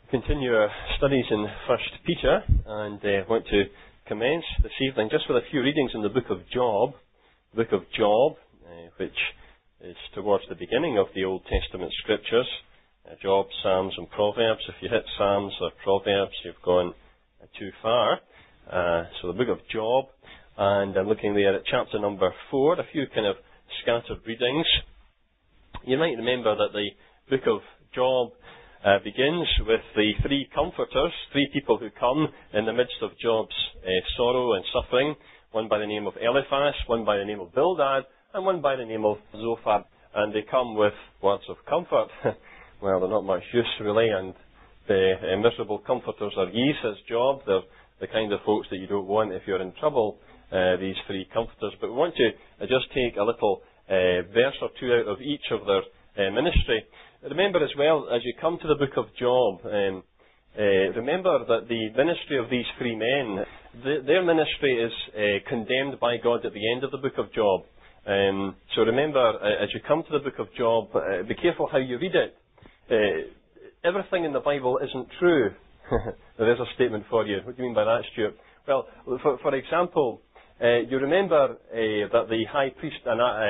Continue our studies in 1 Peter, and want to commence this evening just with a few readings in the book of Job. The book of Job, which is towards the beginning of the Old Testament scriptures. Job, Psalms and Proverbs. If you hit Psalms or Proverbs, you've gone too far. So the book of Job, and I'm looking there at chapter number 4, a few kind of scattered readings. You might remember that the book of Job begins with the three comforters, three people who come in the midst of Job's sorrow and suffering, one by the name of Eliphaz, one by the name of Bildad, and one by the name of Zophar. And they come with words of comfort. Well, they're not much use really, and the miserable comforters are ye, says Job. They're the kind of folks that you don't want if you're in trouble, these three comforters. But we want to just take a little verse or two out of each of their ministry. Remember as well, as you come to the book of Job, remember that the ministry of these three men, their ministry is condemned by God at the end of the book of Job. So remember, as you come to the book of Job, be careful how you read it. Everything in the Bible isn't true. There is a statement for you. What do you mean by that, Stuart? Well, for example, you remember that the high priest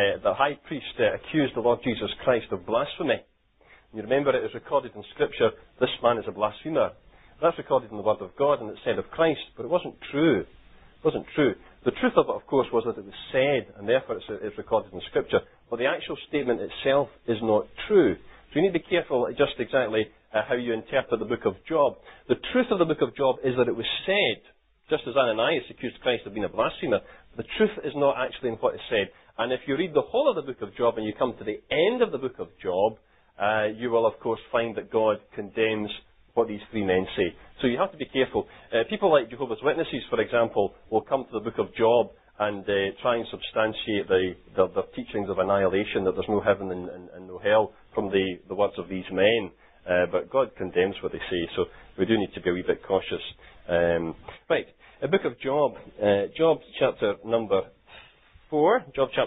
accused the Lord Jesus Christ of blasphemy. You remember it is recorded in Scripture, this man is a blasphemer. That's recorded in the Word of God, and it said of Christ, but it wasn't true. It wasn't true. The truth of it, of course, was that it was said, and therefore it's recorded in Scripture. But the actual statement itself is not true. So you need to be careful just exactly how you interpret the book of Job. The truth of the book of Job is that it was said, just as Ananias accused Christ of being a blasphemer. The truth is not actually in what is said. And if you read the whole of the book of Job and you come to the end of the book of Job, you will, of course, find that God condemns what these three men say. So you have to be careful. People like Jehovah's Witnesses, for example, will come to the book of Job and try and substantiate the teachings of annihilation, that there's no heaven and no hell, from the words of these men. But God condemns what they say, so we do need to be a wee bit cautious. Right, the book of Job, Job chapter number 4,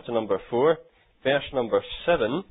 verse number 7.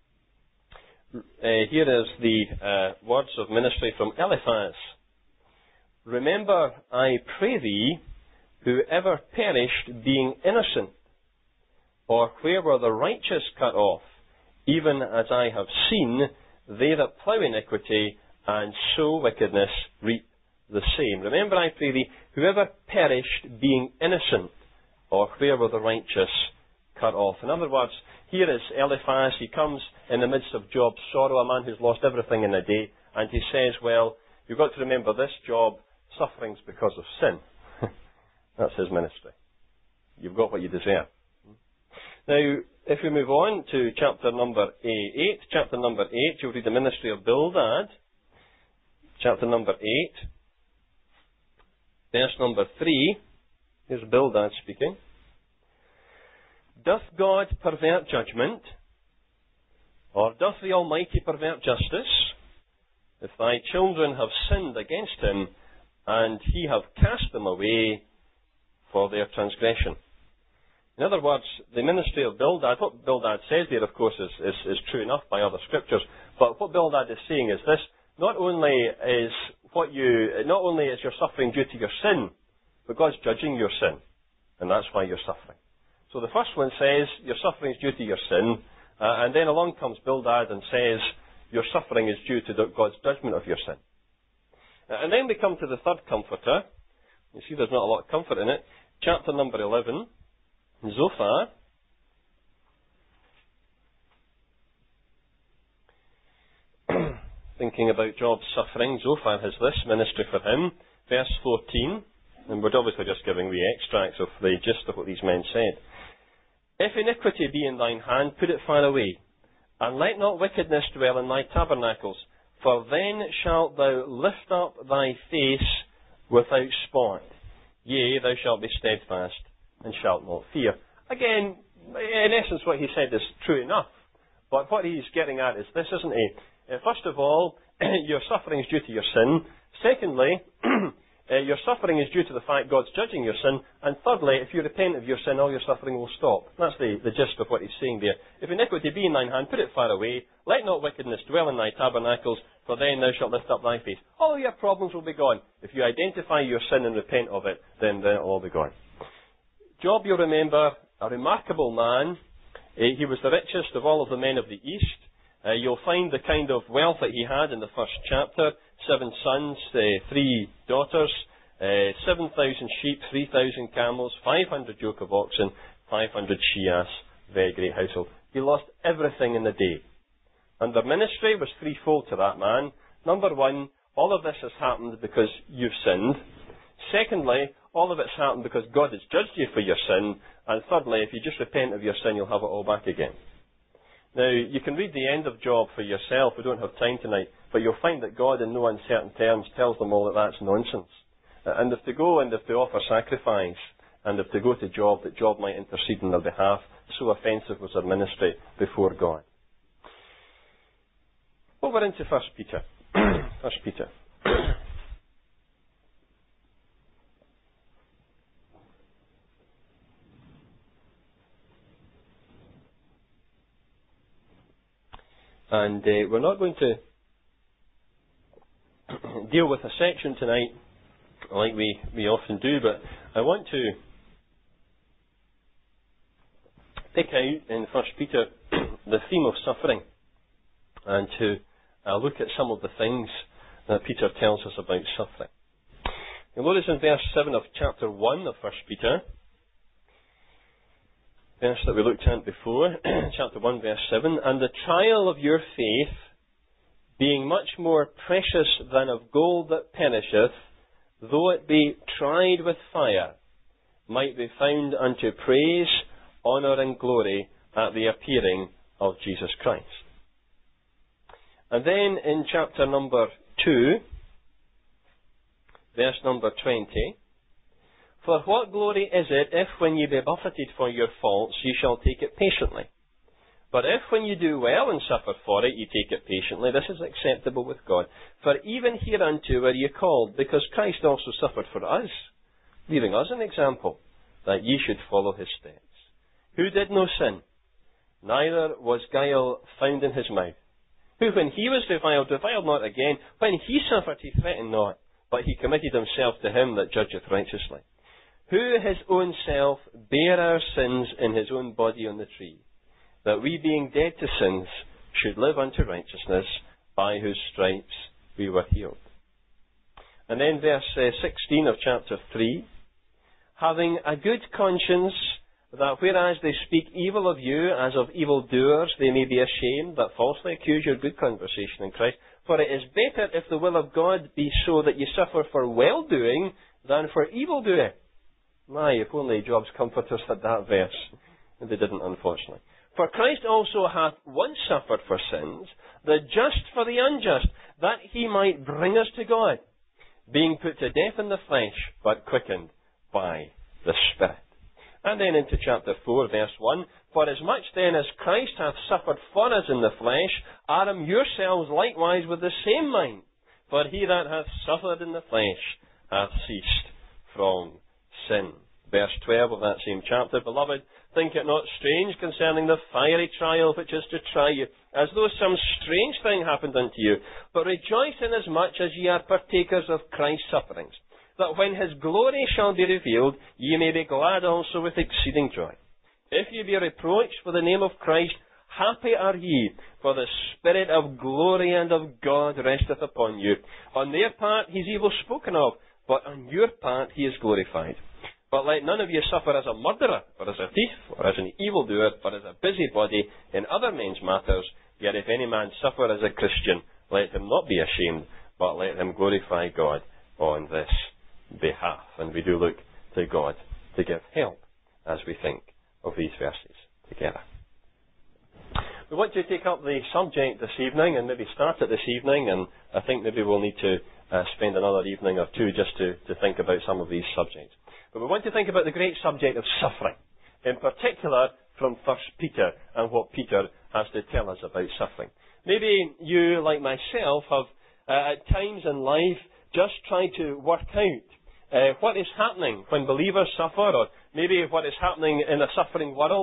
Here is the words of ministry from Eliphaz. Remember, I pray thee, whoever perished being innocent, or where were the righteous cut off, even as I have seen, they that plough iniquity and sow wickedness reap the same. Remember, I pray thee, whoever perished being innocent, or where were the righteous cut off. In other words, here is Eliphaz. He comes in the midst of Job's sorrow, a man who's lost everything in a day, and he says, well, you've got to remember this, Job, suffering's because of sin. That's his ministry. You've got what you deserve. Now, if we move on to chapter number 8, you'll read the ministry of Bildad. Chapter number 8, verse number 3. Here's Bildad speaking. Doth God pervert judgment, or doth the Almighty pervert justice? If thy children have sinned against him, and he have cast them away for their transgression. In other words, the ministry of Bildad, what Bildad says there, of course, is true enough by other scriptures, but what Bildad is saying is this: not only is your suffering due to your sin, but God's judging your sin, and that's why you're suffering. So the first one says, your suffering is due to your sin, and then along comes Bildad and says, your suffering is due to God's judgment of your sin. And then we come to the third comforter. You see there's not a lot of comfort in it. Chapter number 11, Zophar. Thinking about Job's suffering, Zophar has this ministry for him. Verse 14, and we're obviously just giving the extracts of the gist of what these men said. If iniquity be in thine hand, put it far away, and let not wickedness dwell in thy tabernacles, for then shalt thou lift up thy face without spot. Yea, thou shalt be steadfast, and shalt not fear. Again, in essence what he said is true enough, but what he's getting at is this, isn't he? First of all, your suffering is due to your sin. Secondly, your suffering is due to the fact God's judging your sin. And thirdly, if you repent of your sin, all your suffering will stop. That's the gist of what he's saying there. If iniquity be in thine hand, put it far away. Let not wickedness dwell in thy tabernacles, for then thou shalt lift up thy face. All your problems will be gone. If you identify your sin and repent of it, then it'll all be gone. Job, you'll remember, a remarkable man. He was the richest of all of the men of the East. You'll find the kind of wealth that he had in the first chapter. 7 sons, 3 daughters, 7,000 sheep, 3,000 camels, 500 yoke of oxen, 500 she-ass. Very great household. He lost everything in the day. And the ministry was threefold to that man. Number one, all of this has happened because you've sinned. Secondly, all of it's happened because God has judged you for your sin. And thirdly, if you just repent of your sin, you'll have it all back again. Now, you can read the end of Job for yourself. We don't have time tonight. But you'll find that God, in no uncertain terms, tells them all that that's nonsense. And if they go and if they offer sacrifice, and if they go to Job, that Job might intercede on their behalf, so offensive was their ministry before God. Well, we're into 1 Peter. 1 Peter. And we're not going to deal with a section tonight like we often do, but I want to pick out in 1 Peter the theme of suffering and to look at some of the things that Peter tells us about suffering. You'll notice in verse 7 of chapter 1 of 1 Peter, verse that we looked at before, chapter 1, verse 7, and the trial of your faith, being much more precious than of gold that perisheth, though it be tried with fire, might be found unto praise, honour and glory at the appearing of Jesus Christ. And then in chapter number 2, verse number 20, for what glory is it if when ye be buffeted for your faults ye shall take it patiently? But if when you do well and suffer for it ye take it patiently, this is acceptable with God. For even hereunto were ye called, because Christ also suffered for us, leaving us an example, that ye should follow his steps. Who did no sin, neither was guile found in his mouth. Who when he was reviled not again. When he suffered he threatened not, but he committed himself to him that judgeth righteously. Who his own self bare our sins in his own body on the tree, that we being dead to sins should live unto righteousness, by whose stripes we were healed. And then verse 16 of chapter 3, having a good conscience, that whereas they speak evil of you as of evildoers, they may be ashamed that falsely accuse your good conversation in Christ. For it is better if the will of God be so that you suffer for well-doing than for evil-doing. My, if only Job's comforters had that verse. And they didn't, unfortunately. For Christ also hath once suffered for sins, the just for the unjust, that he might bring us to God, being put to death in the flesh, but quickened by the Spirit. And then into chapter 4, verse 1, for as much then as Christ hath suffered for us in the flesh, arm yourselves likewise with the same mind. For he that hath suffered in the flesh hath ceased from sin. Verse 12 of that same chapter, beloved, think it not strange concerning the fiery trial which is to try you, as though some strange thing happened unto you. But rejoice inasmuch as ye are partakers of Christ's sufferings, that when his glory shall be revealed, ye may be glad also with exceeding joy. If ye be reproached for the name of Christ, happy are ye, for the Spirit of glory and of God resteth upon you. On their part he is evil spoken of, but on your part he is glorified. But let none of you suffer as a murderer, or as a thief, or as an evildoer, or as a busybody in other men's matters. Yet if any man suffer as a Christian, let him not be ashamed, but let him glorify God on this behalf. And we do look to God to give help as we think of these verses together. We want to take up the subject this evening and maybe start it this evening, and I think maybe we'll need to spend another evening or two just to think about some of these subjects. But we want to think about the great subject of suffering, in particular from 1 Peter and what Peter has to tell us about suffering. Maybe you, like myself, have at times in life just tried to work out what is happening when believers suffer, or maybe what is happening in a suffering world,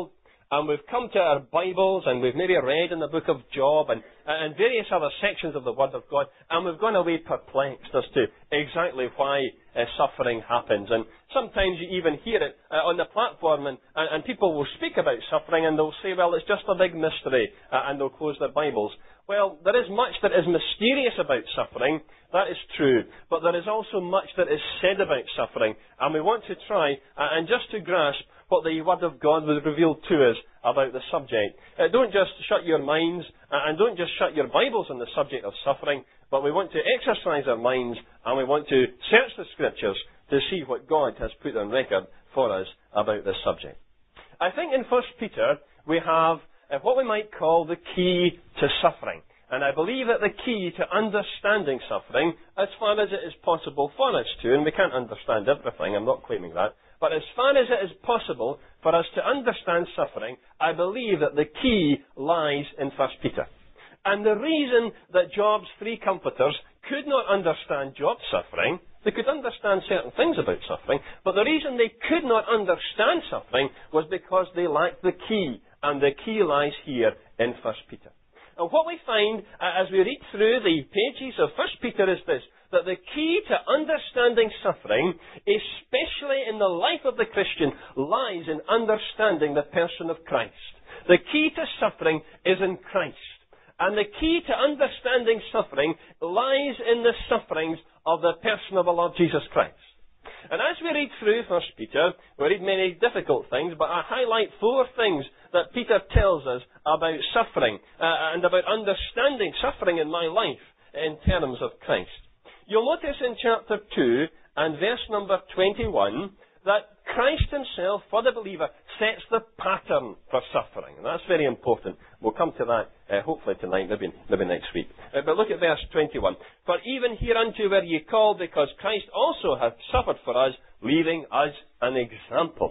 and we've come to our Bibles, and we've maybe read in the book of Job, and various other sections of the Word of God, and we've gone away perplexed as to exactly why suffering happens. And sometimes you even hear it on the platform, and people will speak about suffering, and they'll say, well, it's just a big mystery, and they'll close their Bibles. Well, there is much that is mysterious about suffering, that is true, but there is also much that is said about suffering, and we want to try, and just to grasp what the Word of God will reveal to us about the subject. Don't just shut your minds, and don't just shut your Bibles on the subject of suffering, but we want to exercise our minds, and we want to search the Scriptures to see what God has put on record for us about this subject. I think in 1 Peter we have what we might call the key to suffering. And I believe that the key to understanding suffering, as far as it is possible for us to, and we can't understand everything, I'm not claiming that, but as far as it is possible for us to understand suffering, I believe that the key lies in 1 Peter. And the reason that Job's three comforters could not understand Job's suffering, they could understand certain things about suffering, but the reason they could not understand suffering was because they lacked the key, and the key lies here in 1 Peter. And what we find as we read through the pages of 1 Peter is this, that the key to understanding suffering, especially in the life of the Christian, lies in understanding the person of Christ. The key to suffering is in Christ. And the key to understanding suffering lies in the sufferings of the person of the Lord Jesus Christ. And as we read through 1 Peter, we read many difficult things, but I highlight four things that Peter tells us about suffering and about understanding suffering in my life in terms of Christ. You'll notice in chapter 2 and verse number 21 that Christ himself, for the believer, sets the pattern for suffering. And that's very important. We'll come to that hopefully tonight, maybe next week. But look at verse 21. For even hereunto were ye called, because Christ also hath suffered for us, leaving us an example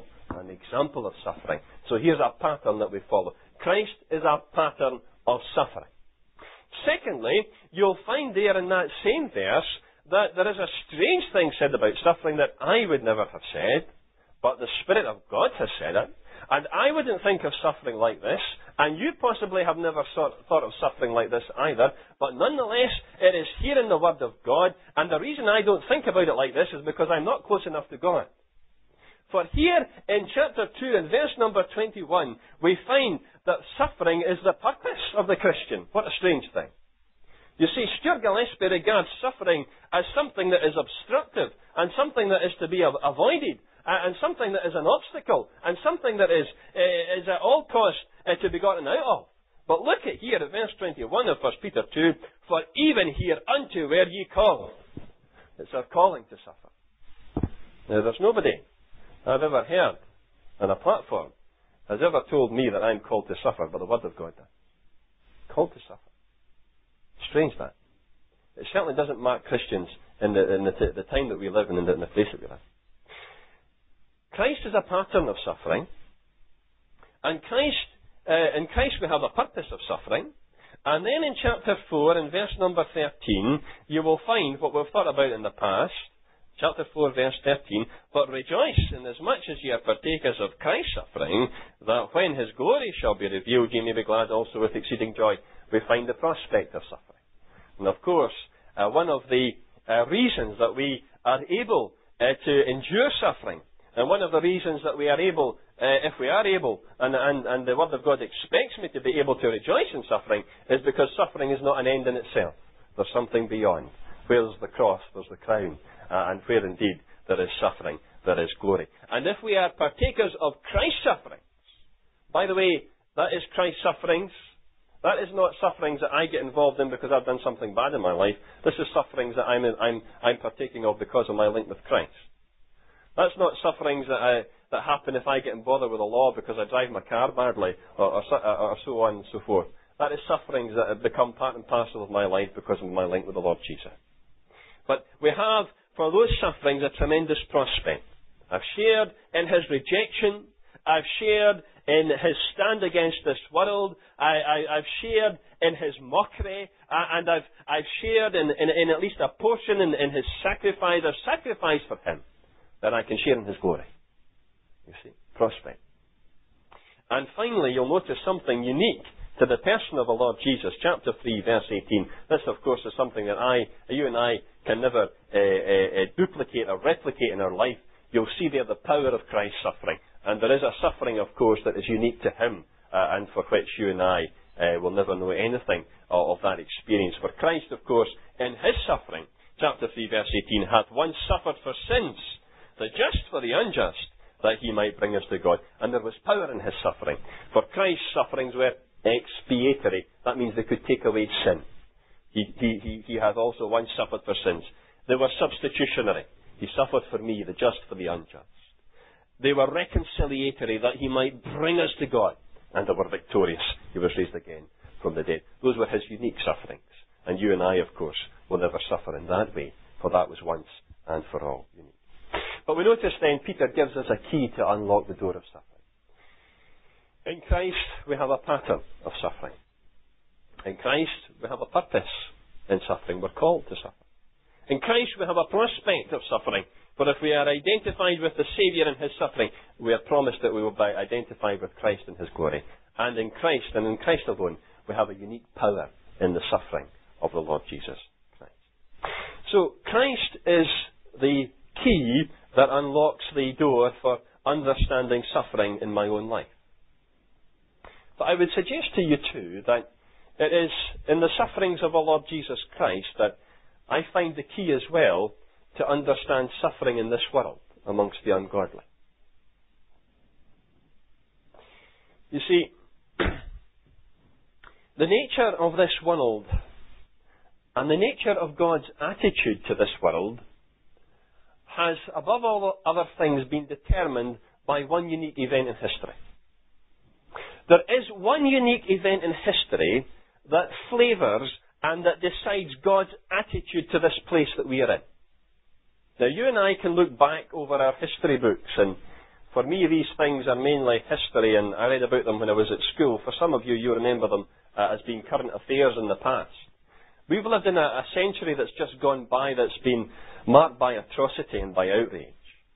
of suffering. So here's a pattern that we follow. Christ is our pattern of suffering. Secondly, you'll find there in that same verse that there is a strange thing said about suffering that I would never have said, but the Spirit of God has said it. And I wouldn't think of suffering like this, and you possibly have never thought of suffering like this either, but nonetheless, it is here in the Word of God, and the reason I don't think about it like this is because I'm not close enough to God. For here in chapter 2 and verse number 21, we find that suffering is the purpose of the Christian. What a strange thing. You see, Stuart Gillespie regards suffering as something that is obstructive, and something that is to be avoided, and something that is an obstacle, and something that is at all costs to be gotten out of. But look at here at verse 21 of 1 Peter 2, for even hereunto were ye called. It's our calling to suffer. Now, there's nobody I've ever heard on a platform has ever told me that I'm called to suffer, but the Word of God does. Called to suffer. Strange that. It certainly doesn't mark Christians in the time that we live in and in the place that we live. Christ is a pattern of suffering, and in Christ we have a purpose of suffering. And then in chapter 4 and verse number 13, you will find what we've thought about in the past. Chapter 4 verse 13, but rejoice inasmuch as ye are partakers of Christ's suffering, that when his glory shall be revealed, ye may be glad also with exceeding joy. We find the prospect of suffering. And of course, one of the reasons that we are able to endure suffering, and one of the reasons that we are able, if we are able, and the Word of God expects me to be able to rejoice in suffering, is because suffering is not an end in itself. There's something beyond. Where there's the cross, there's the crown. And where indeed there is suffering, there is glory. And if we are partakers of Christ's sufferings, by the way, that is Christ's sufferings. That is not sufferings that I get involved in because I've done something bad in my life. This is sufferings that I'm partaking of because of my link with Christ. That's not sufferings that happen if I get in bother with the law because I drive my car badly, or so on and so forth. That is sufferings that have become part and parcel of my life because of my link with the Lord Jesus. But we have, for those sufferings, a tremendous prospect. I've shared in his rejection. I've shared in his stand against this world. I've shared in his mockery. And I've shared in at least a portion in his sacrifice. I've sacrificed for him that I can share in his glory. You see, prospect. And finally, you'll notice something unique to the person of the Lord Jesus. Chapter 3, verse 18. This, of course, is something that you and I can never duplicate or replicate in our life. You'll see there the power of Christ's suffering. And there is a suffering, of course, that is unique to him, and for which you and I will never know anything of that experience. For Christ, of course, in his suffering, chapter 3, verse 18, hath once suffered for sins, the just for the unjust, that he might bring us to God. And there was power in his suffering. For Christ's sufferings were expiatory. That means they could take away sin. He hath also once suffered for sins. They were substitutionary. He suffered for me, the just for the unjust. They were reconciliatory, that he might bring us to God. And they were victorious. He was raised again from the dead. Those were his unique sufferings. And you and I, of course, will never suffer in that way, for that was once and for all unique. But we notice then Peter gives us a key to unlock the door of suffering. In Christ, we have a pattern of suffering. In Christ, we have a purpose in suffering. We're called to suffer. In Christ, we have a prospect of suffering. For if we are identified with the Saviour in his suffering, we are promised that we will be identified with Christ in his glory. And in Christ, and in Christ alone, we have a unique power in the suffering of the Lord Jesus Christ. So, Christ is the key that unlocks the door for understanding suffering in my own life. But I would suggest to you too that it is in the sufferings of our Lord Jesus Christ that I find the key as well to understand suffering in this world amongst the ungodly. You see, the nature of this world and the nature of God's attitude to this world has, above all other things, been determined by one unique event in history. There is one unique event in history that flavours and that decides God's attitude to this place that we are in. Now, you and I can look back over our history books, and for me these things are mainly history, and I read about them when I was at school. For some of you, you remember them as being current affairs in the past. We've lived in a century that's just gone by that's been marked by atrocity and by outrage.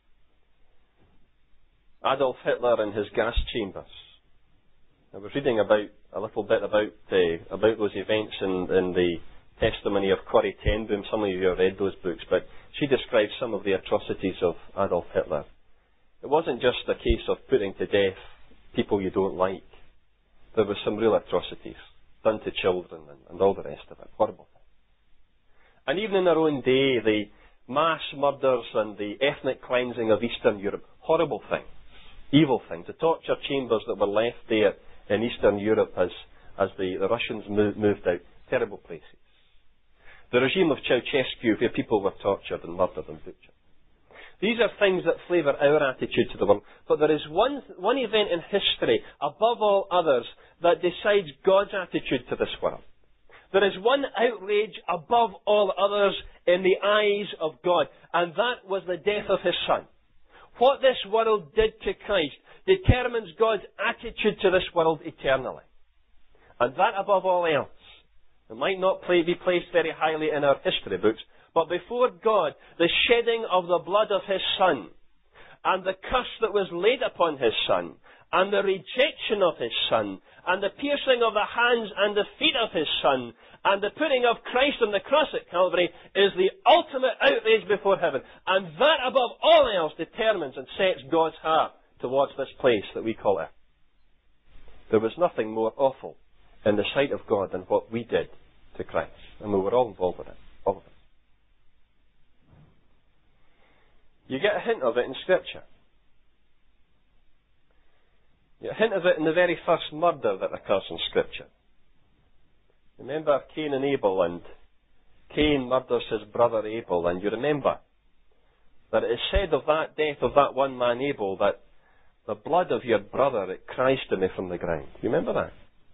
Adolf Hitler and his gas chambers. I was reading a little bit about those events in the testimony of Corrie ten Boom. Some of you have read those books, but she describes some of the atrocities of Adolf Hitler. It wasn't just a case of putting to death people you don't like. There were some real atrocities done to children and all the rest of it. Horrible things. And even in our own day, the mass murders and the ethnic cleansing of Eastern Europe, horrible things, evil things. The torture chambers that were left there in Eastern Europe as the Russians moved out, terrible places. The regime of Ceausescu, where people were tortured and murdered and butchered. These are things that flavour our attitude to the world. But there is one event in history, above all others, that decides God's attitude to this world. There is one outrage above all others in the eyes of God, and that was the death of his Son. What this world did to Christ determines God's attitude to this world eternally. And that above all else. It might not be placed very highly in our history books, but before God, the shedding of the blood of his Son, and the curse that was laid upon his Son, and the rejection of his Son, and the piercing of the hands and the feet of his Son, and the putting of Christ on the cross at Calvary, is the ultimate outrage before heaven. And that above all else determines and sets God's heart towards this place that we call earth. There was nothing more awful in the sight of God than what we did to Christ. And we were all involved with it. All of us. You get a hint of it in Scripture. You get a hint of it in the very first murder that occurs in Scripture. Remember Cain and Abel, and Cain murders his brother Abel, and you remember that it is said of that death of that one man Abel that the blood of your brother, it cries to me from the ground. You remember that?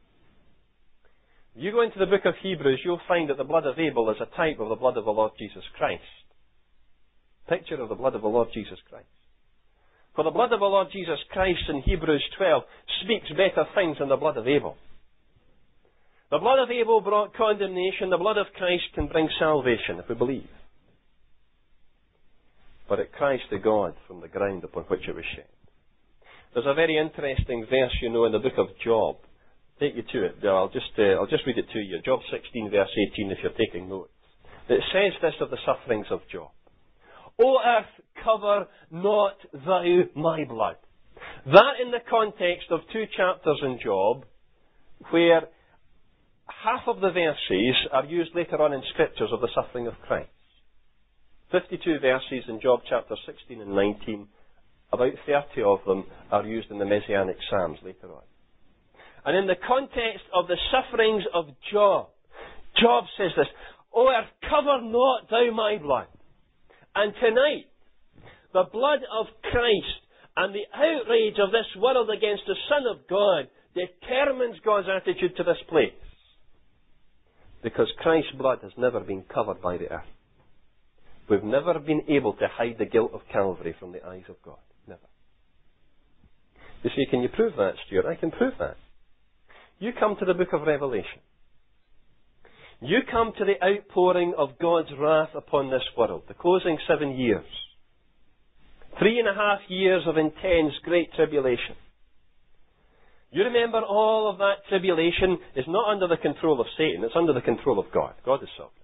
If you go into the book of Hebrews, you'll find that the blood of Abel is a type of the blood of the Lord Jesus Christ. Picture of the blood of the Lord Jesus Christ. For the blood of the Lord Jesus Christ in Hebrews 12 speaks better things than the blood of Abel. The blood of Abel brought condemnation. The blood of Christ can bring salvation if we believe. But it cries to God from the ground upon which it was shed. There's a very interesting verse, in the book of Job. Take you to it. I'll just read it to you. Job 16, verse 18, if you're taking notes. It says this of the sufferings of Job. O earth, cover not thou my blood. That in the context of 2 chapters in Job, where half of the verses are used later on in scriptures of the suffering of Christ. 52 verses in Job chapter 16 and 19, about 30 of them are used in the Messianic Psalms later on. And in the context of the sufferings of Job, Job says this, O earth, cover not thou my blood. And tonight, the blood of Christ and the outrage of this world against the Son of God determines God's attitude to this place. Because Christ's blood has never been covered by the earth. We've never been able to hide the guilt of Calvary from the eyes of God. Never. You see, can you prove that, Stuart? I can prove that. You come to the book of Revelation. You come to the outpouring of God's wrath upon this world, the closing 7 years. 3.5 years of intense great tribulation. You remember all of that tribulation is not under the control of Satan, it's under the control of God. God is sovereign.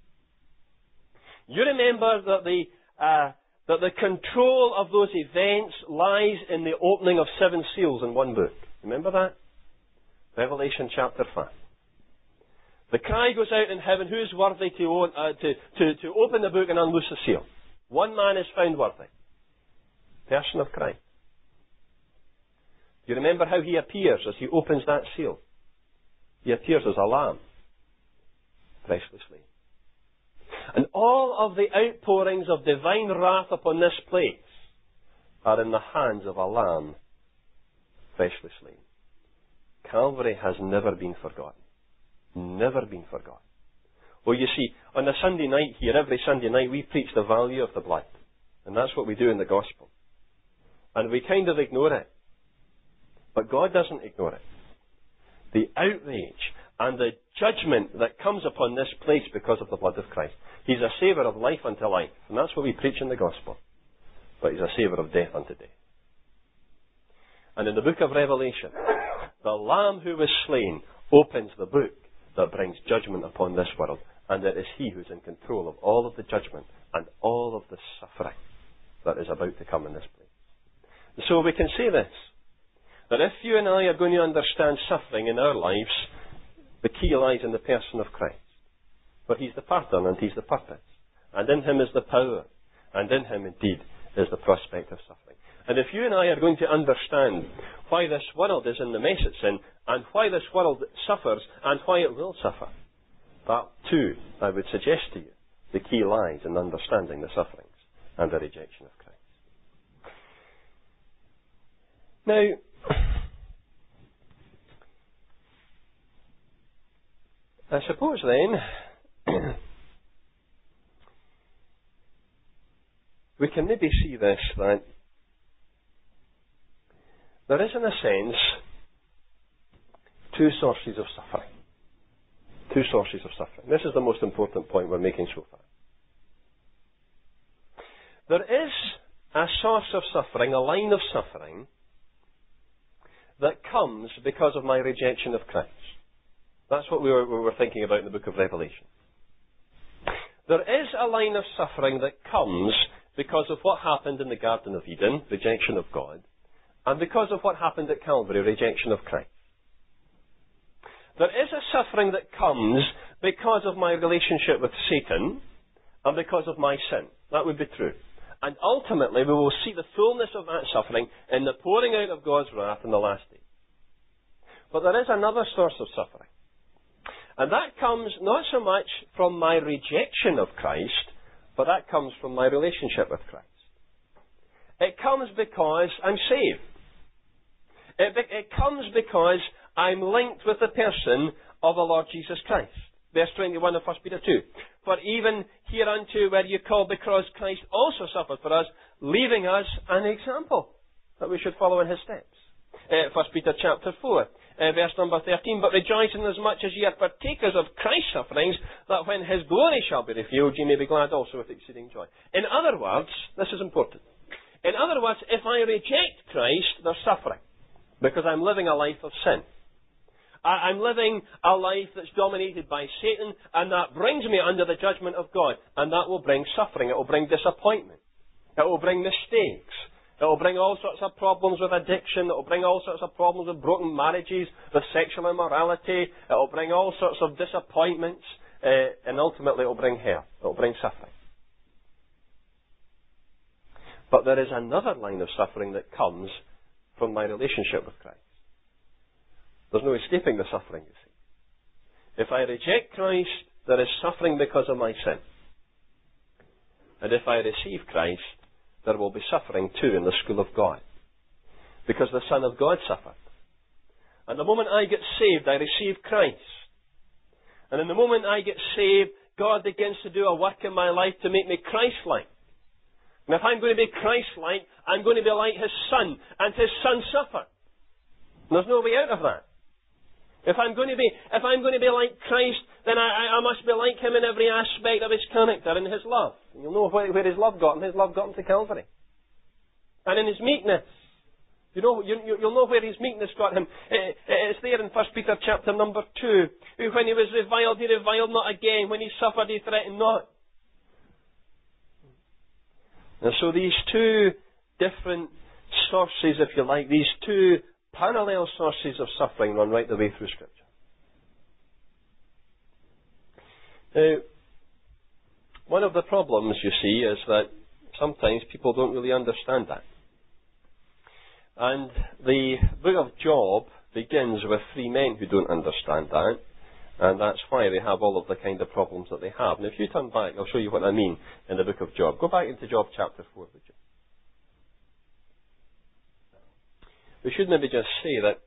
You remember that the control of those events lies in the opening of 7 seals in one book. Remember that? Revelation chapter 5. The cry goes out in heaven, who is worthy to open the book and unloose the seal? One man is found worthy. Person of Christ. You remember how he appears as he opens that seal? He appears as a lamb, freshly slain. And all of the outpourings of divine wrath upon this place are in the hands of a lamb, freshly slain. Calvary has never been forgotten. Never been forgotten. Well, you see, on a Sunday night here, every Sunday night, we preach the value of the blood. And that's what we do in the gospel. And we kind of ignore it. But God doesn't ignore it. The outrage and the judgment that comes upon this place because of the blood of Christ. He's a savour of life unto life. And that's what we preach in the gospel. But he's a savour of death unto death. And in the book of Revelation, the Lamb who was slain opens the book that brings judgment upon this world. And it is he who's in control of all of the judgment and all of the suffering that is about to come in this place. And so we can say this, that if you and I are going to understand suffering in our lives, the key lies in the person of Christ. For he's the pattern and he's the purpose. And in him is the power. And in him indeed is the prospect of suffering. And if you and I are going to understand why this world is in the mess it's in, and why this world suffers, and why it will suffer, that too, I would suggest to you, the key lies in understanding the sufferings and the rejection of Christ. Now, I suppose then, we can maybe see this, that there is in a sense 2 sources of suffering. 2 sources of suffering. This is the most important point we're making so far. There is a source of suffering, a line of suffering, that comes because of my rejection of Christ. That's what we were thinking about in the book of Revelation. There is a line of suffering that comes because of what happened in the Garden of Eden, rejection of God, and because of what happened at Calvary, rejection of Christ. There is a suffering that comes because of my relationship with Satan and because of my sin. That would be true. And ultimately, we will see the fullness of that suffering in the pouring out of God's wrath in the last day. But there is another source of suffering. And that comes not so much from my rejection of Christ, but that comes from my relationship with Christ. It comes because I'm saved. It comes because I'm linked with the person of the Lord Jesus Christ. Verse 21 of 1 Peter 2. For even hereunto were you called, because Christ also suffered for us, leaving us an example that we should follow in his steps. 1 Peter chapter 4, verse number 13. But rejoice inasmuch as ye are partakers of Christ's sufferings, that when his glory shall be revealed, ye may be glad also with exceeding joy. In other words, this is important. In other words, if I reject Christ, there's suffering. Because I'm living a life of sin. I'm living a life that's dominated by Satan, and that brings me under the judgment of God. And that will bring suffering. It will bring disappointment. It will bring mistakes. It will bring all sorts of problems with addiction. It will bring all sorts of problems with broken marriages, with sexual immorality. It will bring all sorts of disappointments. And ultimately it will bring hell. It will bring suffering. But there is another line of suffering that comes from my relationship with Christ. There's no escaping the suffering, you see. If I reject Christ, there is suffering because of my sin. And if I receive Christ, there will be suffering too in the school of God. Because the Son of God suffered. And the moment I get saved, I receive Christ. And in the moment I get saved, God begins to do a work in my life to make me Christ-like. And if I'm going to be Christ-like, I'm going to be like His Son. And His Son suffered. And there's no way out of that. If I'm going to be like Christ, then I must be like Him in every aspect of His character and His love. And you'll know where His love got Him. His love got Him to Calvary. And in His meekness. You'll know where His meekness got Him. It's there in 1 Peter chapter number 2. When He was reviled, He reviled not again. When He suffered, He threatened not. And so these two different sources, if you like, these two parallel sources of suffering run right the way through Scripture. Now, one of the problems, you see, is that sometimes people don't really understand that. And the book of Job begins with three men who don't understand that, and that's why they have all of the kind of problems that they have. And if you turn back, I'll show you what I mean in the book of Job. Go back into Job chapter 4, would you? We should maybe just say that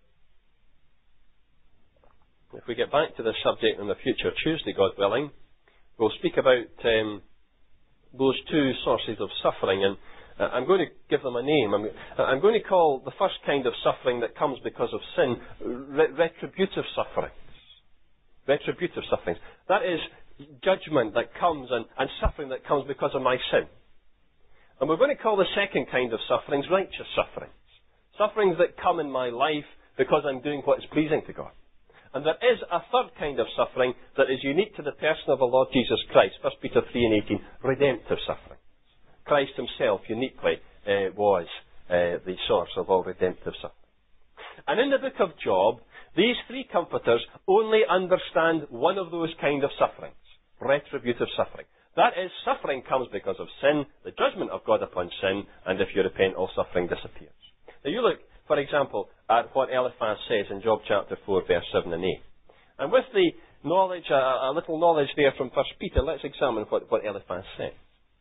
if we get back to this subject on the future Tuesday, God willing, we'll speak about those two sources of suffering, and I'm going to give them a name. I'm going to call the first kind of suffering that comes because of sin retributive sufferings. Retributive sufferings. That is judgment that comes and suffering that comes because of my sin. And we're going to call the second kind of sufferings righteous sufferings. Sufferings that come in my life because I'm doing what is pleasing to God. And there is a third kind of suffering that is unique to the person of the Lord Jesus Christ. 1 Peter 3 and 18, redemptive suffering. Christ Himself uniquely was the source of all redemptive suffering. And in the book of Job, these three comforters only understand one of those kind of sufferings, retributive suffering. That is, suffering comes because of sin, the judgment of God upon sin, and if you repent, all suffering disappears. Now you look, for example, at what Eliphaz says in Job chapter 4, verse 7 and 8. And with the knowledge, a little knowledge there from 1 Peter, let's examine what Eliphaz says.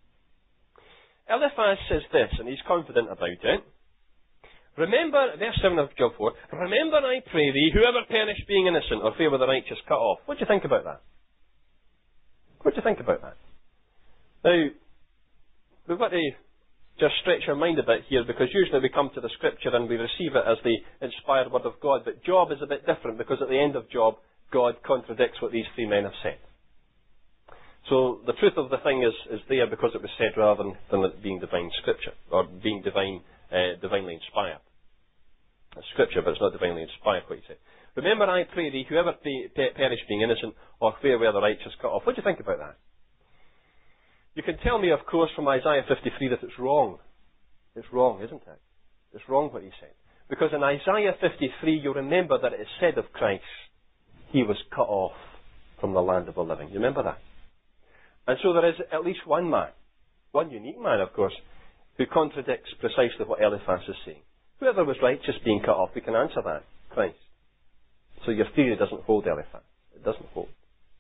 Eliphaz says this, and he's confident about it. Remember, verse 7 of Job 4, remember, I pray thee, whoever perish being innocent, or favor the righteous cut off. What do you think about that? What do you think about that? Now, we've got to just stretch our mind a bit here, because usually we come to the Scripture and we receive it as the inspired Word of God, but Job is a bit different, because at the end of Job, God contradicts what these three men have said. So the truth of the thing is there because it was said rather than it being divine Scripture, or being divinely inspired. It's Scripture, but it's not divinely inspired, what he said. Remember, I pray thee, whoever perish being innocent, or where the righteous cut off. What do you think about that? You can tell me, of course, from Isaiah 53 that it's wrong. It's wrong, isn't it? It's wrong what he said. Because in Isaiah 53, you'll remember that it is said of Christ, He was cut off from the land of the living. You remember that? And so there is at least one man, one unique man, of course, who contradicts precisely what Eliphaz is saying. Whoever was righteous being cut off, we can answer that. Christ. So your theory doesn't hold, Eliphaz. It doesn't hold.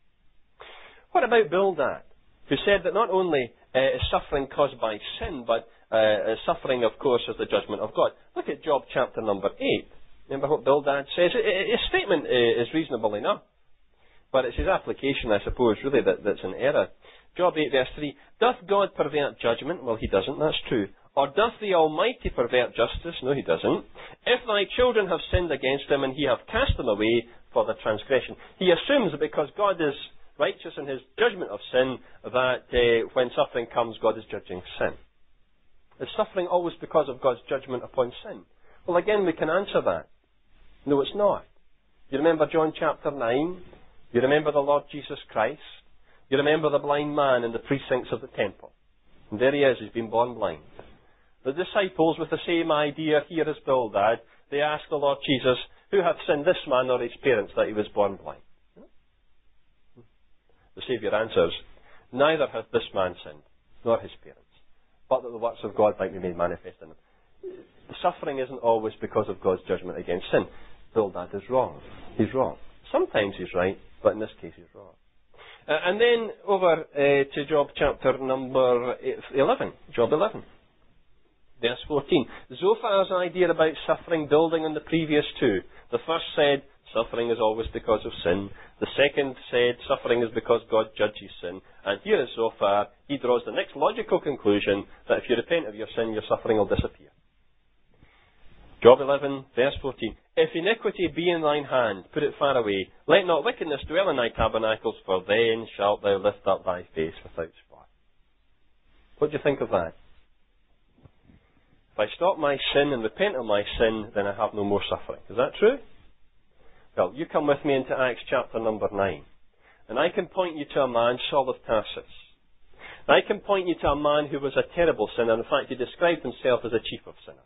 What about Bildad, who said that not only is suffering caused by sin, but suffering, of course, is the judgment of God? Look at Job chapter number 8. Remember what Bildad says? His statement is reasonable enough, but it's his application, I suppose, really, that's an error. Job 8 verse 3, doth God pervert judgment? Well, He doesn't, that's true. Or doth the Almighty pervert justice? No, He doesn't. If thy children have sinned against Him, and He have cast them away for the transgression. He assumes that because God is righteous in His judgment of sin, that when suffering comes, God is judging sin. Is suffering always because of God's judgment upon sin? Well, again, we can answer that. No, it's not. You remember John chapter 9? You remember the Lord Jesus Christ? You remember the blind man in the precincts of the temple? And there he is, he's been born blind. The disciples, with the same idea here as Bildad, they asked the Lord Jesus, who hath sinned, this man or his parents, that he was born blind? The Saviour answers, neither hath this man sinned, nor his parents, but that the works of God might be made manifest in him. Suffering isn't always because of God's judgment against sin. Bildad is wrong. He's wrong. Sometimes he's right, but in this case he's wrong. And then over to Job chapter number 11. Job 11. Verse 14. Zophar's idea about suffering building on the previous two. The first said, suffering is always because of sin. The second said, suffering is because God judges sin. And here is Zophar. He draws the next logical conclusion that if you repent of your sin, your suffering will disappear. Job 11, verse 14. If iniquity be in thine hand, put it far away. Let not wickedness dwell in thy tabernacles, for then shalt thou lift up thy face without spot. What do you think of that? If I stop my sin and repent of my sin, then I have no more suffering. Is that true? Well, you come with me into Acts chapter number 9. And I can point you to a man, Saul of Tarsus. I can point you to a man who was a terrible sinner. In fact, he described himself as a chief of sinners.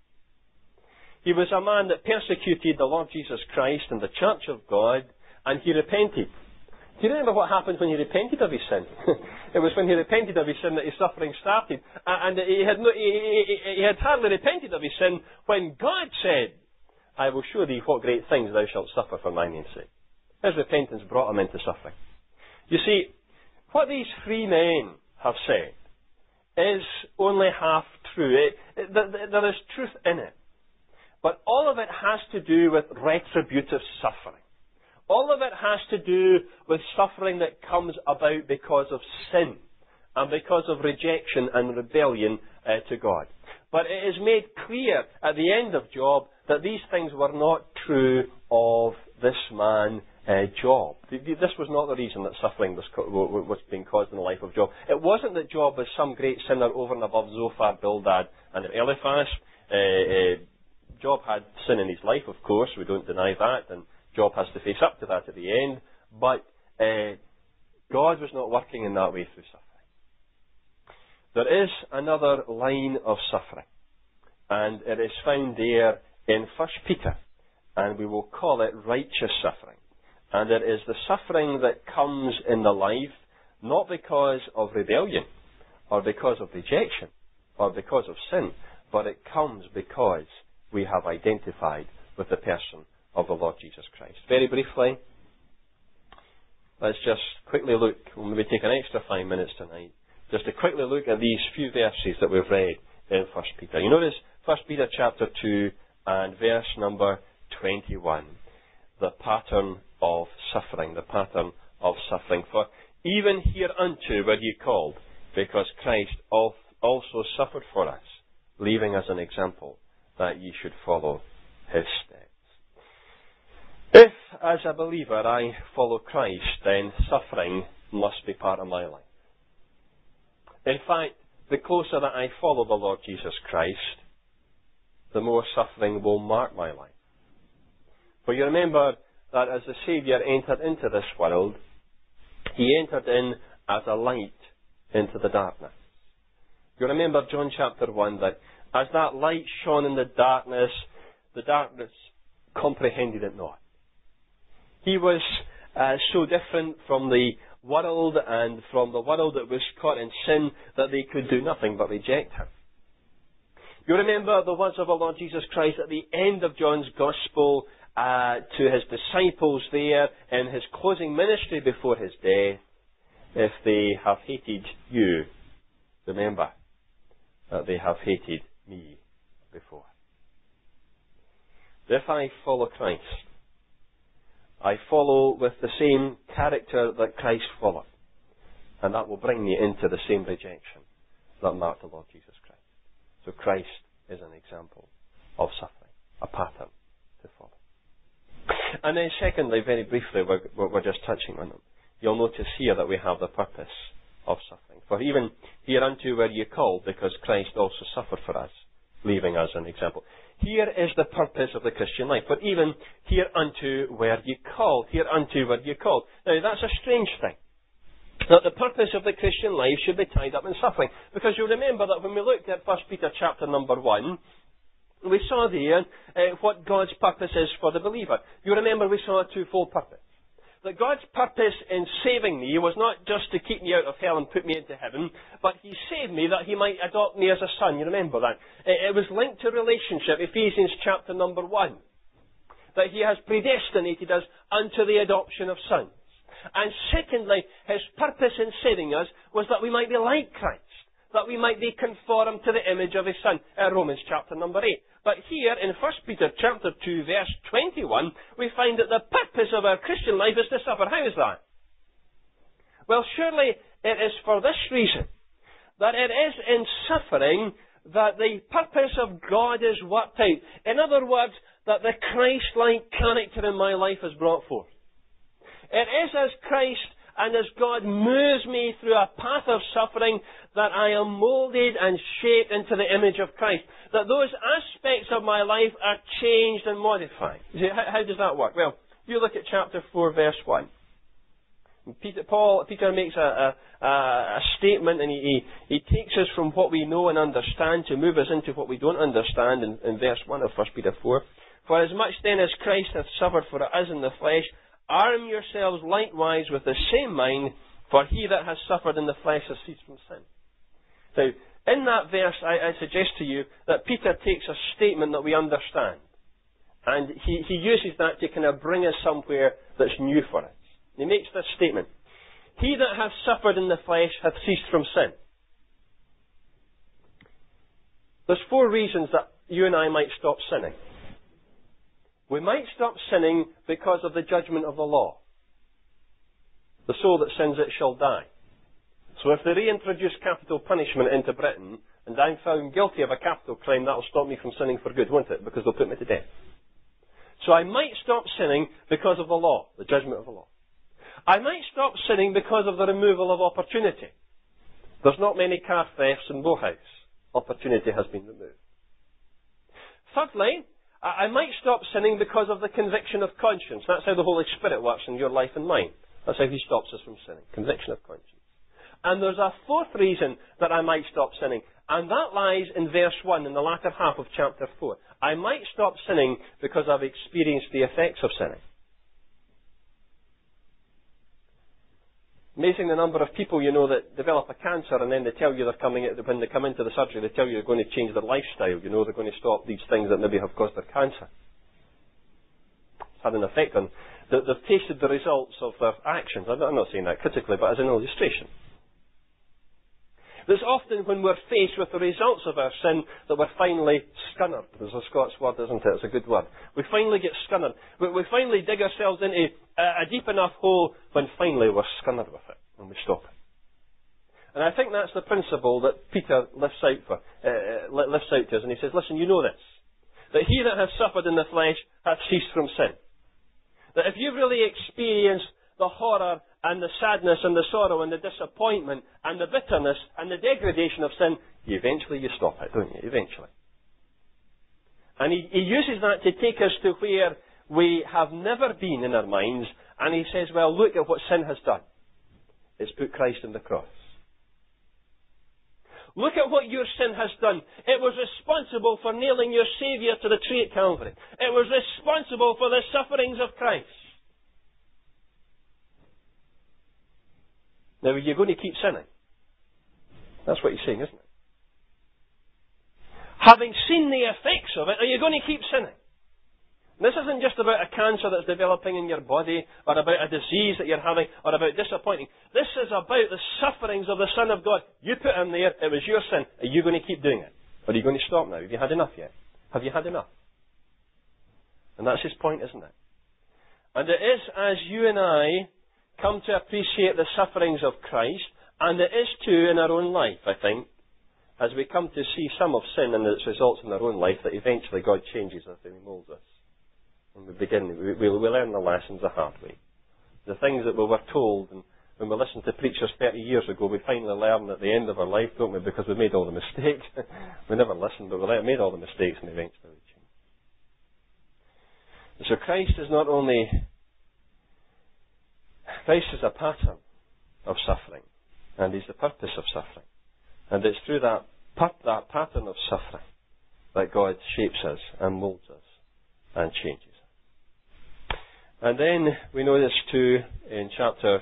He was a man that persecuted the Lord Jesus Christ and the Church of God, and he repented. Do you remember what happened when he repented of his sin? It was when he repented of his sin that his suffering started. And he had hardly repented of his sin when God said, I will show thee what great things thou shalt suffer for my name's sake. His repentance brought him into suffering. You see, what these three men have said is only half true. There is truth in it. But all of it has to do with retributive suffering. All of it has to do with suffering that comes about because of sin and because of rejection and rebellion to God. But it is made clear at the end of Job that these things were not true of this man, Job. This was not the reason that suffering was being caused in the life of Job. It wasn't that Job was some great sinner over and above Zophar, Bildad, and Eliphaz. Job had sin in his life, of course, we don't deny that, and Job has to face up to that at the end, but God was not working in that way through suffering. There is another line of suffering, and it is found there in 1 Peter, and we will call it righteous suffering. And it is the suffering that comes in the life not because of rebellion, or because of rejection, or because of sin, but it comes because we have identified with the person of the Lord Jesus Christ. Very briefly, let's just quickly look, we'll maybe take an extra 5 minutes tonight, just to quickly look at these few verses that we've read in 1 Peter. You notice 1 Peter chapter 2 and verse number 21. The pattern of suffering, the pattern of suffering. For even hereunto were ye called, because Christ also suffered for us, leaving us an example that ye should follow his steps. If, as a believer, I follow Christ, then suffering must be part of my life. In fact, the closer that I follow the Lord Jesus Christ, the more suffering will mark my life. For you remember that as the Saviour entered into this world, he entered in as a light into the darkness. You remember John chapter 1, that as that light shone in the darkness comprehended it not. He was so different from the world and from the world that was caught in sin that they could do nothing but reject him. You remember the words of our Lord Jesus Christ at the end of John's Gospel to his disciples there in his closing ministry before his death. If they have hated you, remember that they have hated me before. If I follow Christ, I follow with the same character that Christ followed. And that will bring me into the same rejection that marked the Lord Jesus Christ. So Christ is an example of suffering, a pattern to follow. And then secondly, very briefly, we're just touching on them. You'll notice here that we have the purpose of suffering. For even hereunto were ye called, because Christ also suffered for us, leaving us an example. Here is the purpose of the Christian life. For even hereunto were ye called. Hereunto were ye called. Now, that's a strange thing. That the purpose of the Christian life should be tied up in suffering. Because you'll remember that when we looked at 1 Peter chapter number 1, we saw there what God's purpose is for the believer. You remember we saw a twofold purpose. That God's purpose in saving me was not just to keep me out of hell and put me into heaven, but He saved me that He might adopt me as a son. You remember that? It was linked to relationship, Ephesians chapter number 1. That He has predestinated us unto the adoption of sons. And secondly, His purpose in saving us was that we might be like Christ. That we might be conformed to the image of His Son. Romans chapter number 8. But here in 1 Peter chapter 2 verse 21, we find that the purpose of our Christian life is to suffer. How is that? Well, surely it is for this reason. That it is in suffering that the purpose of God is worked out. In other words, that the Christ-like character in my life is brought forth. It is as Christ and as God moves me through a path of suffering that I am moulded and shaped into the image of Christ. That those aspects of my life are changed and modified. You see, how does that work? Well, you look at chapter 4, verse 1. Peter makes a statement, and he takes us from what we know and understand to move us into what we don't understand in verse 1 of 1 Peter 4. For as much then as Christ hath suffered for us in the flesh, arm yourselves likewise with the same mind, for he that has suffered in the flesh has ceased from sin. Now, in that verse, I suggest to you that Peter takes a statement that we understand. And he uses that to kind of bring us somewhere that's new for us. He makes this statement. He that hath suffered in the flesh hath ceased from sin. There's 4 reasons that you and I might stop sinning. We might stop sinning because of the judgment of the law. The soul that sins, it shall die. So if they reintroduce capital punishment into Britain, and I'm found guilty of a capital crime, that'll stop me from sinning for good, won't it? Because they'll put me to death. So I might stop sinning because of the law, the judgment of the law. I might stop sinning because of the removal of opportunity. There's not many car thefts in Bowhouse. Opportunity has been removed. Thirdly, I might stop sinning because of the conviction of conscience. That's how the Holy Spirit works in your life and mine. That's how He stops us from sinning. Conviction of conscience. And there's a 4th reason that I might stop sinning. And that lies in verse 1, in the latter half of chapter 4. I might stop sinning because I've experienced the effects of sinning. Amazing the number of people you know that develop a cancer and then they tell you when they come into the surgery, they tell you they're going to change their lifestyle. You know, they're going to stop these things that maybe have caused their cancer. It's had an effect on... They've tasted the results of their actions. I'm not saying that critically, but as an illustration. There's often when we're faced with the results of our sin that we're finally scunnered. There's a Scots word, isn't it? It's a good word. We finally get scunnered. We finally dig ourselves into a deep enough hole when finally we're scunnered with it, when we stop it. And I think that's the principle that Peter lifts out to us. And he says, listen, you know this. That he that hath suffered in the flesh hath ceased from sin. That if you've really experienced the horror and the sadness and the sorrow and the disappointment and the bitterness and the degradation of sin, eventually you stop it, don't you? Eventually. And he uses that to take us to where we have never been in our minds, and he says, well, look at what sin has done. It's put Christ on the cross. Look at what your sin has done. It was responsible for nailing your Saviour to the tree at Calvary. It was responsible for the sufferings of Christ. Now, are you going to keep sinning? That's what he's saying, isn't it? Having seen the effects of it, are you going to keep sinning? This isn't just about a cancer that's developing in your body, or about a disease that you're having, or about disappointing. This is about the sufferings of the Son of God. You put him there, it was your sin. Are you going to keep doing it? Or are you going to stop now? Have you had enough yet? Have you had enough? And that's his point, isn't it? And it is as you and I come to appreciate the sufferings of Christ, and it is too in our own life, I think, as we come to see some of sin and its results in our own life, that eventually God changes us and He moulds us. And we learn the lessons the hard way. The things that we were told and when we listen to preachers 30 years ago, we finally learn at the end of our life, don't we, because we made all the mistakes. We never listened, but we made all the mistakes and eventually we changed. So Christ is a pattern of suffering, and He's the purpose of suffering. And it's through that pattern of suffering that God shapes us and molds us and changes us. And then we know this too in chapter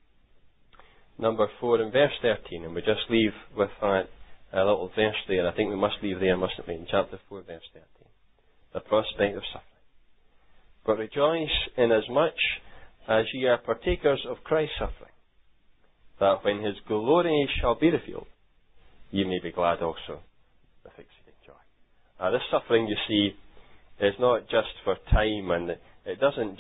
number 4 and verse 13, and we just leave with that little verse there. I think we must leave there, mustn't we, in chapter 4 verse 13. The prospect of suffering. But rejoice inasmuch as ye are partakers of Christ's suffering, that when His glory shall be revealed, ye may be glad also with exceeding joy. This suffering, you see, is not just for time, and it doesn't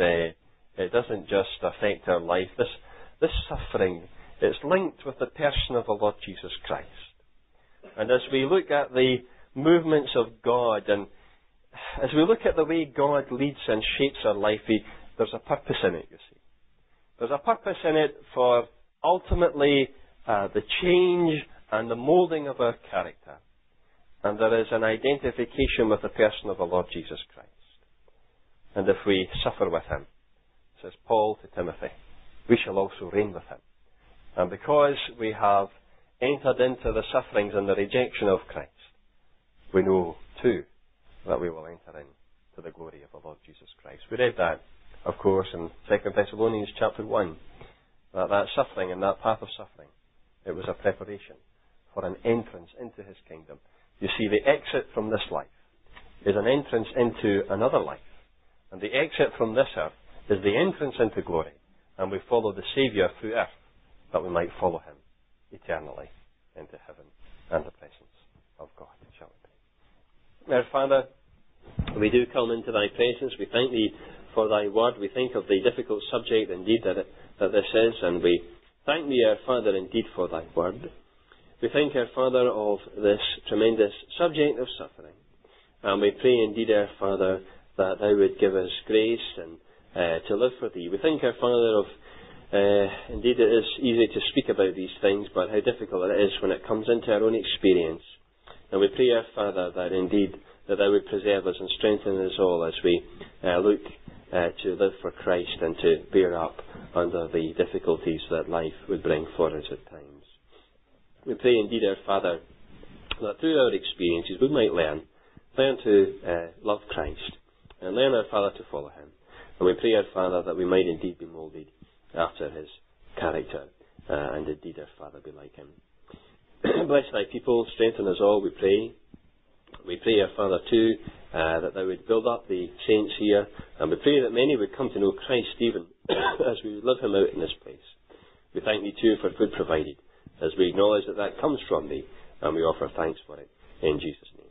just affect our life. This suffering is linked with the person of the Lord Jesus Christ. And as we look at the movements of God, and as we look at the way God leads and shapes our life, there's a purpose in it, you see. There's a purpose in it for ultimately the change and the moulding of our character. And there is an identification with the person of the Lord Jesus Christ. And if we suffer with Him, says Paul to Timothy, we shall also reign with Him. And because we have entered into the sufferings and the rejection of Christ, we know too that we will enter into the glory of the Lord Jesus Christ. We read that, of course, in 2 Thessalonians chapter 1, that suffering and that path of suffering, it was a preparation for an entrance into His kingdom. You see, the exit from this life is an entrance into another life. And the exit from this earth is the entrance into glory. And we follow the Saviour through earth, that we might follow Him eternally into heaven and the presence of God. Shall we pray? Our Father, we do come into Thy presence. We thank Thee for Thy word. We think of the difficult subject indeed that this is, and we thank Thee, our Father, indeed for Thy word. We thank, our Father, of this tremendous subject of suffering. And we pray indeed, our Father, that Thou would give us grace and to live for Thee. We thank, our Father, of indeed it is easy to speak about these things, but how difficult it is when it comes into our own experience. And we pray, our Father, that indeed that Thou would preserve us and strengthen us all as we look to live for Christ and to bear up under the difficulties that life would bring for us at times. We pray indeed, our Father, that through our experiences we might learn to love Christ and learn, our Father, to follow Him. And we pray, our Father, that we might indeed be moulded after His character and indeed, our Father, be like Him. Bless Thy people, strengthen us all, we pray. We pray, our Father, too, that Thou would build up the saints here, and we pray that many would come to know Christ even as we live Him out in this place. We thank Thee, too, for food provided, as we acknowledge that comes from Thee, and we offer thanks for it. In Jesus' name.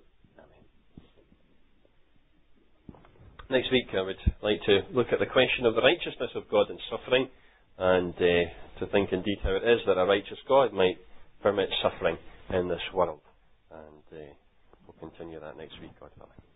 Next week I would like to look at the question of the righteousness of God in suffering, and to think indeed how it is that a righteous God might permit suffering in this world. And we'll continue that next week, God willing.